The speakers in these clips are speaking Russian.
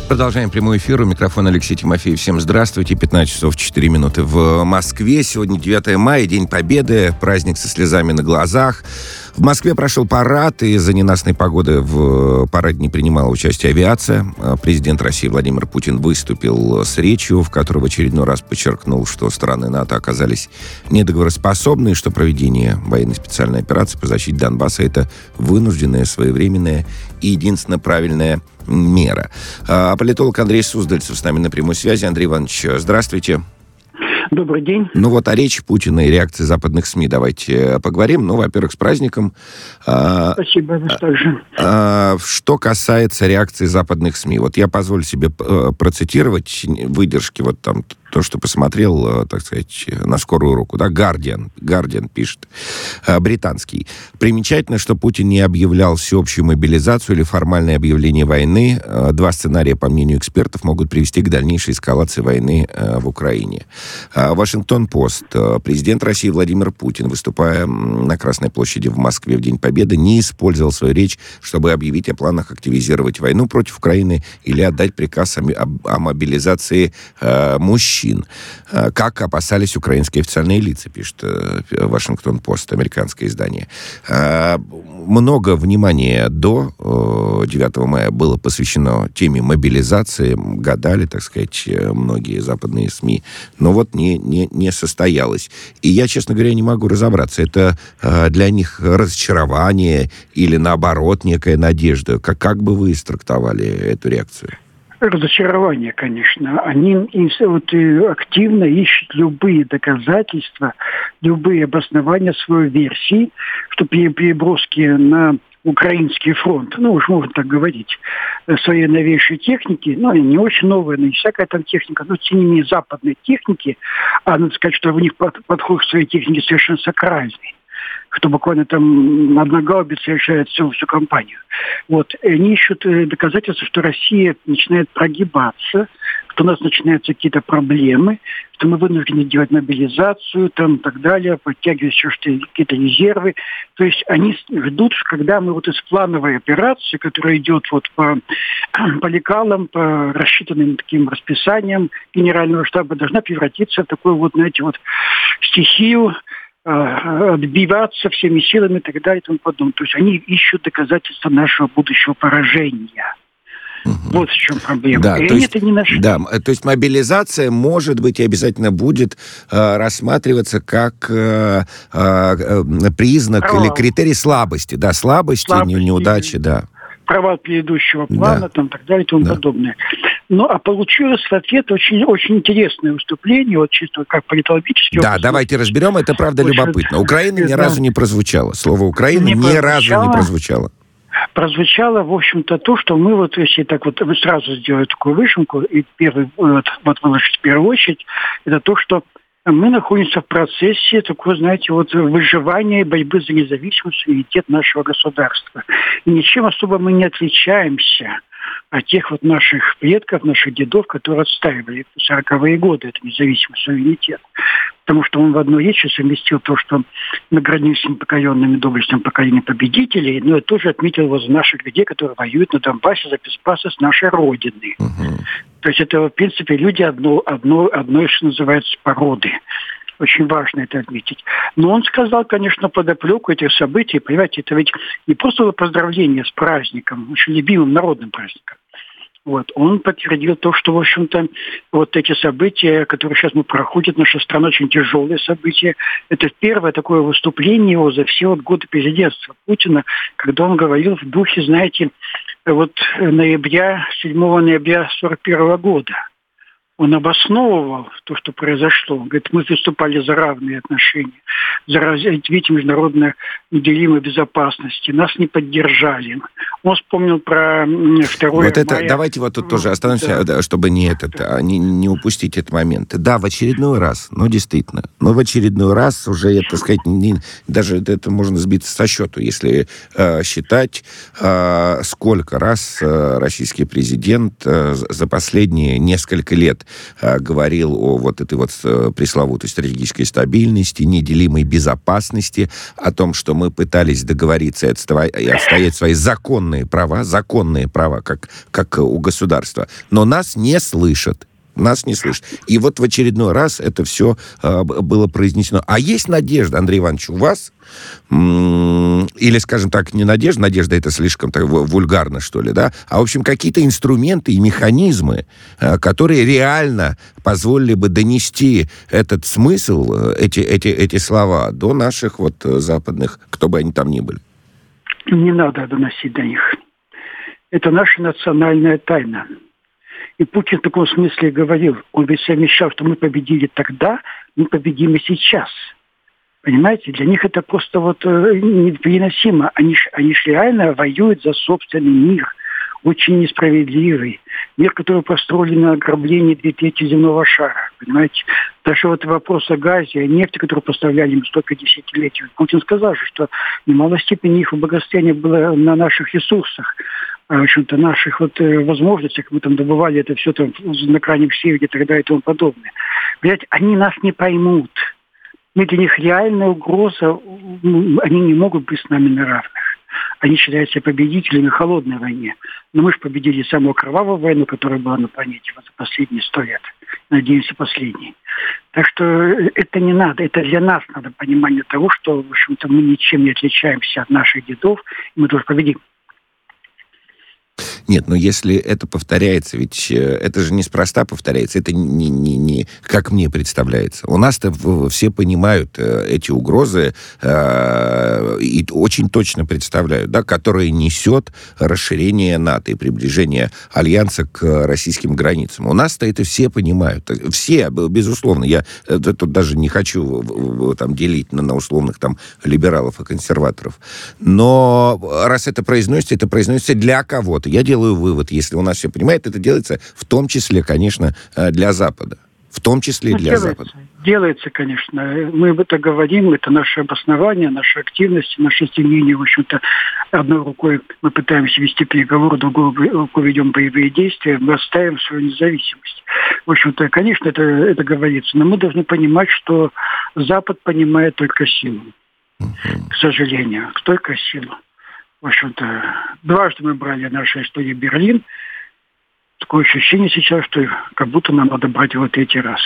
Продолжаем прямой эфир. У микрофона Алексей Тимофеев. Всем здравствуйте. 15 часов 4 минуты в Москве. Сегодня 9 мая, День Победы, праздник со слезами на глазах. В Москве прошел парад, и из-за ненастной погоды в параде не принимала участие авиация. Президент России Владимир Путин выступил с речью, в которой в очередной раз подчеркнул, что страны НАТО оказались недоговороспособны, и что проведение военной специальной операции по защите Донбасса — это вынужденная, своевременная и единственно правильная мера. Политолог Андрей Суздальцев с нами на прямой связи. Андрей Иванович, здравствуйте. Добрый день. Ну вот о речи Путина и реакции западных СМИ давайте поговорим. Ну, во-первых, с праздником. Спасибо, вы также. Что касается реакции западных СМИ, вот я позволю себе процитировать выдержки, вот там то, что посмотрел, так сказать, на скорую руку, да, Guardian пишет, британский. Примечательно, что Путин не объявлял всеобщую мобилизацию или формальное объявление войны. Два сценария, по мнению экспертов, могут привести к дальнейшей эскалации войны в Украине. Вашингтон-Пост. Президент России Владимир Путин, выступая на Красной площади в Москве в День Победы, не использовал свою речь, чтобы объявить о планах активизировать войну против Украины или отдать приказ о мобилизации мужчин, как опасались украинские официальные лица, пишет Вашингтон-Пост, американское издание. Много внимания до 9 мая было посвящено теме мобилизации. Гадали, так сказать, многие западные СМИ. Но вот не состоялось. И я, честно говоря, не могу разобраться. Это для них разочарование или, наоборот, некая надежда? Как бы вы трактовали эту реакцию? Разочарование, конечно. Они активно ищут любые доказательства, любые обоснования своей версии, что при переброске на украинский фронт, уж можно так говорить, своей новейшей техники, не очень новая, но не всякая там техника, но тем не менее западной техники, надо сказать, что у них подход к своей технике совершенно сакральный, что буквально там одна гаубица решает всю кампанию. Вот. И они ищут доказательства, что Россия начинает прогибаться, что у нас начинаются какие-то проблемы, что мы вынуждены делать мобилизацию, там, так далее, подтягивать еще какие-то резервы. То есть они ждут, когда мы из плановой операции, которая идет по лекалам, по рассчитанным таким расписаниям Генерального штаба, должна превратиться в такую стихию, отбиваться всеми силами и так далее и тому подобное. То есть они ищут доказательства нашего будущего поражения. Вот в чем проблема. Да, и они это не нашли. Да, то есть мобилизация, может быть, и обязательно будет рассматриваться как признак или критерий слабости. Да, слабости, неудачи, да. Провал предыдущего плана, там, так далее и тому подобное. А получилось в ответ очень, очень интересное выступление, чисто как политологически. Да, давайте разберем, это правда любопытно. Украина ни разу не прозвучало. Слово «Украина» ни разу не прозвучало. Прозвучало, в общем-то, то, что мы если так сразу сделать такую вышимку и выложить в первую очередь, это то, что мы находимся в процессе выживания и борьбы за независимость и суверенитет нашего государства. И ничем особо мы не отличаемся от тех наших предков, наших дедов, которые отстаивали в 40-е годы эту независимость, суверенитет. Потому что он в одной речи совместил то, что мы гордимся непокоренными доблестным поколением победителей, но тоже отметил наших людей, которые воюют на Донбассе за безопасность нашей Родины. То есть это, в принципе, люди одной, что называется, породы. Очень важно это отметить. Но он сказал, конечно, подоплеку этих событий. Понимаете, это ведь не просто поздравление с праздником, очень любимым народным праздником. Он подтвердил то, что, в общем-то, эти события, которые сейчас проходят, наша страна, очень тяжелые события. Это первое такое выступление его за все годы президентства Путина, когда он говорил в духе, 7 ноября 1941 года. Он обосновывал то, что произошло. Говорит, мы выступали за равные отношения, за развитие международной неделимой безопасности. Нас не поддержали. Он вспомнил про 2 мая. Давайте тут тоже остановимся, чтобы не упустить этот момент. Да, в очередной раз, действительно. Но в очередной раз уже, так сказать, даже это можно сбиться со счету, если считать, сколько раз российский президент за последние несколько лет говорил о вот этой вот пресловутой стратегической стабильности, неделимой безопасности, о том, что мы пытались договориться и отстоять свои законные права, как у государства. Но нас не слышат. Нас не слышат. И вот в очередной раз это все было произнесено. А есть надежда, Андрей Иванович, у вас? Или, скажем так, не надежда, надежда это слишком так вульгарно, что ли, да? А, в общем, какие-то инструменты и механизмы, которые реально позволили бы донести этот смысл, эти слова до наших вот западных, кто бы они там ни были. Не надо доносить до них. Это наша национальная тайна. И Путин в таком смысле говорил, он ведь совмещал, что мы победили тогда, мы победим и сейчас. Понимаете, для них это просто вот непереносимо. Они ж реально воюют за собственный мир, очень несправедливый. Мир, который построен на ограблении 2/3 земного шара. Понимаете, даже вот вопрос о газе, о нефти, которую поставляли им столько десятилетий. Путин сказал же, что в немалой степени их благосостояние было на наших ресурсах. В общем-то, наших вот возможностях, мы там добывали это все там на крайнем севере и так далее и тому подобное. Понимаете, они нас не поймут. Мы для них реальная угроза, они не могут быть с нами на равных. Они считаются победителями в холодной войне. Но мы же победили самую кровавую войну, которая была на планете вот за последние 100 лет. Надеемся, последние. Так что это не надо. Это для нас надо понимание того, что, в общем-то, мы ничем не отличаемся от наших дедов, и мы тоже победим. Нет, но если это повторяется, ведь это же неспроста повторяется, это не как мне представляется. У нас-то все понимают эти угрозы и очень точно представляют, да, которые несет расширение НАТО и приближение Альянса к российским границам. У нас-то это все понимают. Все, безусловно. Я тут даже не хочу там делить на условных там либералов и консерваторов. Но раз это произносится для кого-то. Я делаю вывод, если у нас все понимает, это делается в том числе, конечно, для Запада. В том числе для Запада. Делается, конечно. Мы об этом говорим, это наше обоснование, наша активность, наше стремление, в общем-то, одной рукой мы пытаемся вести переговоры, другой рукой ведем боевые действия, мы оставим свою независимость. В общем-то, конечно, это говорится, но мы должны понимать, что Запад понимает только силу. К сожалению, только силу. В общем-то, дважды мы брали в нашей истории Берлин. Такое ощущение сейчас, что как будто нам надо брать его 3-й раз.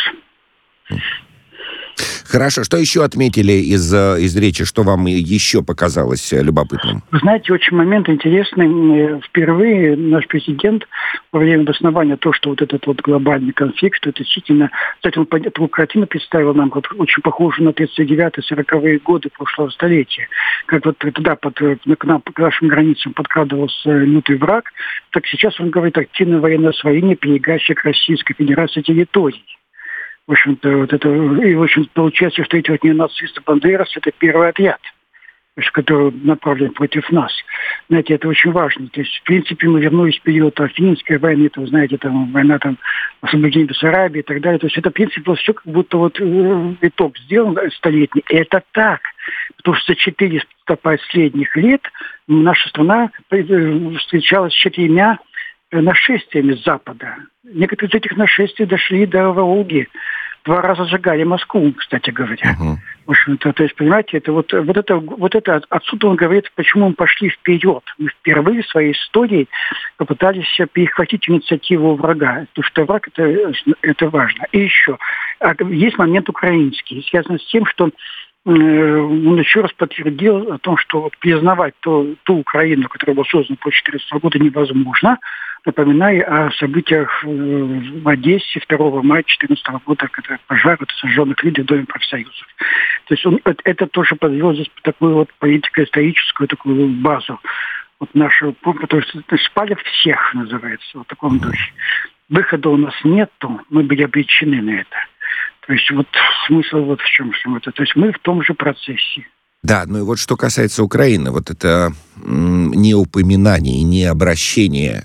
Хорошо. Что еще отметили из речи? Что вам еще показалось любопытным? Вы знаете, очень момент интересный. Впервые наш президент во время обоснования того, что вот этот вот глобальный конфликт, что это действительно... Кстати, он такую картину представил нам, вот, очень похожую на 39-40-е годы прошлого столетия. Как вот тогда к нашим границам подкрадывался лютый враг, так сейчас он говорит активное военное освоение прилегающих к Российской Федерации территорий. В общем-то, вот это, и, в общем, получается, что эти вот ненацисты Бандерас – это первый отряд, который направлен против нас. Знаете, это очень важно. То есть, в принципе, мы вернулись в период Финской войны, то, знаете, там, война там, освобождения Бессарабии и так далее. То есть, это, в принципе, все как будто вот виток сделан столетний. И это так. Потому что за 400 последних лет наша страна встречалась с 4 нашествиями с Запада. Некоторые из этих нашествий дошли до Волги. 2 раза сжигали Москву, кстати говоря. В общем-то, то есть, понимаете, это вот это отсюда он говорит, почему мы пошли вперед. Мы впервые в своей истории попытались перехватить инициативу врага. Потому что враг это важно. И еще, есть момент украинский, связанный с тем, что он еще раз подтвердил о том, что признавать ту Украину, которая была создана после 14 года, невозможно. Напоминаю о событиях в Одессе 2 мая 2014 года, когда пожар сожженных людей в Доме профсоюзов. То есть он это тоже подвел здесь такую вот политико-историческую такую базу. Вот нашу, то есть спалят всех, называется, в таком духе. Выхода у нас нету, мы были обречены на это. То есть вот смысл вот в чем это. То есть мы в том же процессе. Да, ну и вот что касается Украины, вот это не упоминание, не обращение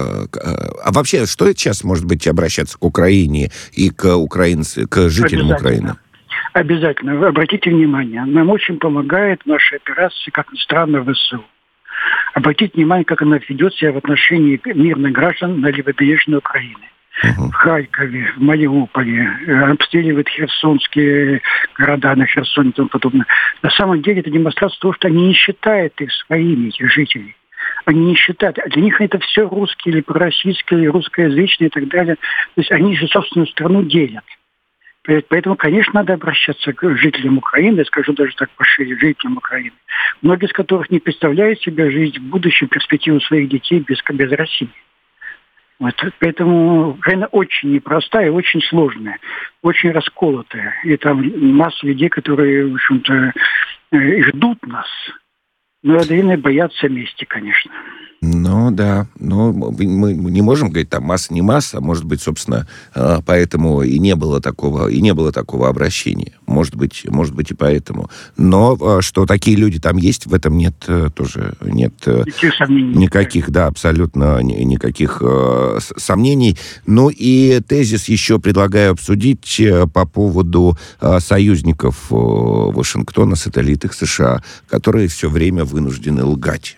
а вообще, что сейчас может быть обращаться к Украине и к жителям Украины? Обязательно. Вы обратите внимание, нам очень помогает наша операция, как ни странно, ВСУ. Обратите внимание, как она ведет себя в отношении мирных граждан на левобережной Украины. в Харькове, в Мариуполе, обстреливают херсонские города на Херсоне и тому подобное. На самом деле это демонстрация того, что они не считают их своими, этих жителей. Они не считают. Для них это все русские или пророссийские, или русскоязычные и так далее. То есть они же собственную страну делят. Поэтому, конечно, надо обращаться к жителям Украины, я скажу даже так пошире, жителям Украины, многие из которых не представляют себе жизнь в будущем, перспективу своих детей без России. Вот. Поэтому Украина очень непростая, очень сложная, очень расколотая. И там масса людей, которые, в общем-то, ждут нас, но одновременно боятся мести, конечно. Ну, да. Ну, мы не можем говорить, там, масса, не масса. Может быть, собственно, поэтому и не было такого обращения. Может быть, и поэтому. Но что такие люди там есть, в этом нет тоже нет никаких, да, абсолютно никаких сомнений. Ну, и тезис еще предлагаю обсудить по поводу союзников Вашингтона, сателлитов США, которые все время вынуждены лгать.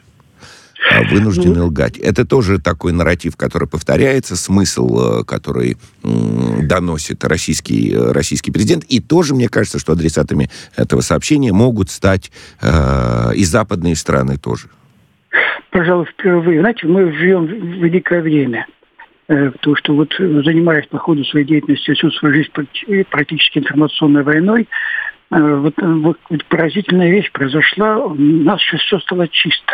Это тоже такой нарратив, который повторяется, смысл, который доносит российский президент. И тоже, мне кажется, что адресатами этого сообщения могут стать и западные страны тоже. Пожалуй, впервые. Знаете, мы живем в великое время. Потому что вот, занимаясь по ходу своей деятельности всю свою жизнь практически информационной войной, вот поразительная вещь произошла. У нас сейчас все стало чисто.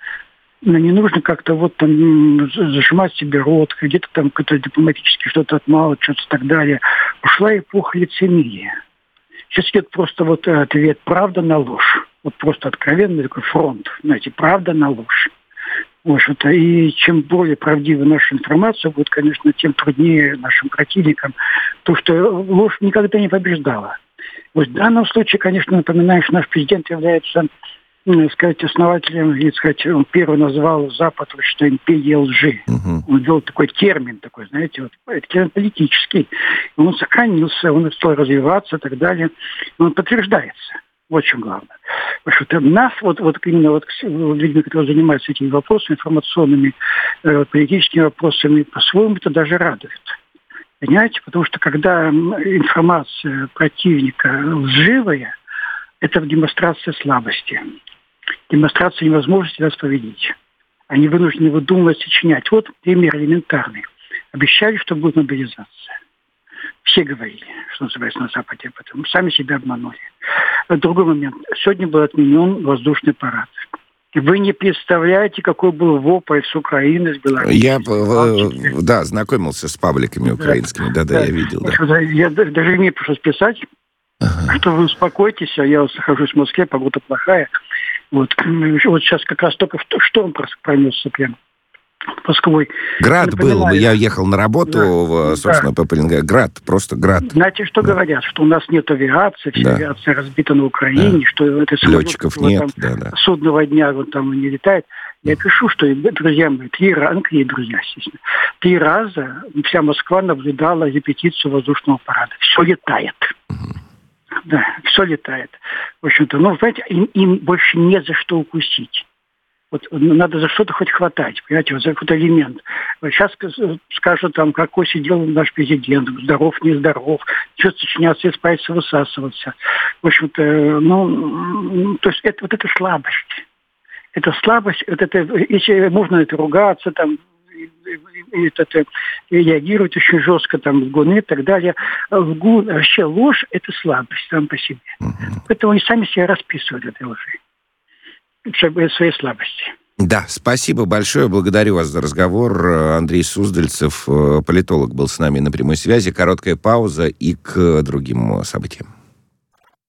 Но не нужно как-то вот там зажимать себе рот, где-то там как-то дипломатически что-то отмалчиваться и так далее. Ушла эпоха лицемерия. Сейчас идет просто вот ответ «правда на ложь». Вот просто откровенный такой фронт, знаете, «правда на ложь». Вот, и чем более правдива наша информация будет, конечно, тем труднее нашим противникам. То, что ложь никогда не побеждала. Вот в данном случае, конечно, напоминаю, что наш президент является, сказать, основателем, и, сказать, он первый назвал Запад, что империя лжи. Он ввел такой термин, такой, знаете, вот, это термин политический. Он сохранился, он стал развиваться и так далее. Но он подтверждается. Вот в чем главное. Потому что нас, вот именно вот людьми, которые занимаются этими вопросами, информационными, политическими вопросами, по-своему это даже радует. Понимаете? Потому что когда информация противника лживая, это демонстрация слабости. Демонстрация невозможности нас победить. Они вынуждены выдумывать, сочинять. Вот пример элементарный. Обещали, что будет мобилизация. Все говорили, что называется, на Западе об этом. Сами себя обманули. Другой момент. Сегодня был отменен воздушный парад. Вы не представляете, какой был вопль с Украины, с Беларуси. Я, знакомился с пабликами украинскими. Да, я видел. Да. Я даже имею пришлось писать, что вы успокойтесь, а я нахожусь в Москве, погода плохая. Вот сейчас как раз только шторм пронесся прямо. Москвой. Град был. Я ехал на работу, собственно, по Пеленграду. Град, просто град. Знаете, что говорят? Что у нас нет авиации, вся авиация разбита на Украине, что это летчиков нет, судного дня вот там не летает. Я пишу, что, друзья мои, 3 раза, естественно, 3 раза вся Москва наблюдала репетицию воздушного парада. Все летает. Да, все летает. В общем-то, знаете, им больше не за что укусить. Вот надо за что-то хоть хватать, понимаете, вот за какой-то элемент. Вот сейчас скажут, там, какой сидел наш президент, здоров, нездоров, что сочиняться, исправиться, высасываться. В общем-то, то есть это слабость. Это слабость, если можно это ругаться, там, реагировать очень жестко, там, лгуны и так далее. Вообще ложь – это слабость сам по себе. Поэтому они сами себя расписывают этой лжи. Своей слабости. Да, спасибо большое. Благодарю вас за разговор. Андрей Суздальцев, политолог, был с нами на прямой связи. Короткая пауза и к другим событиям.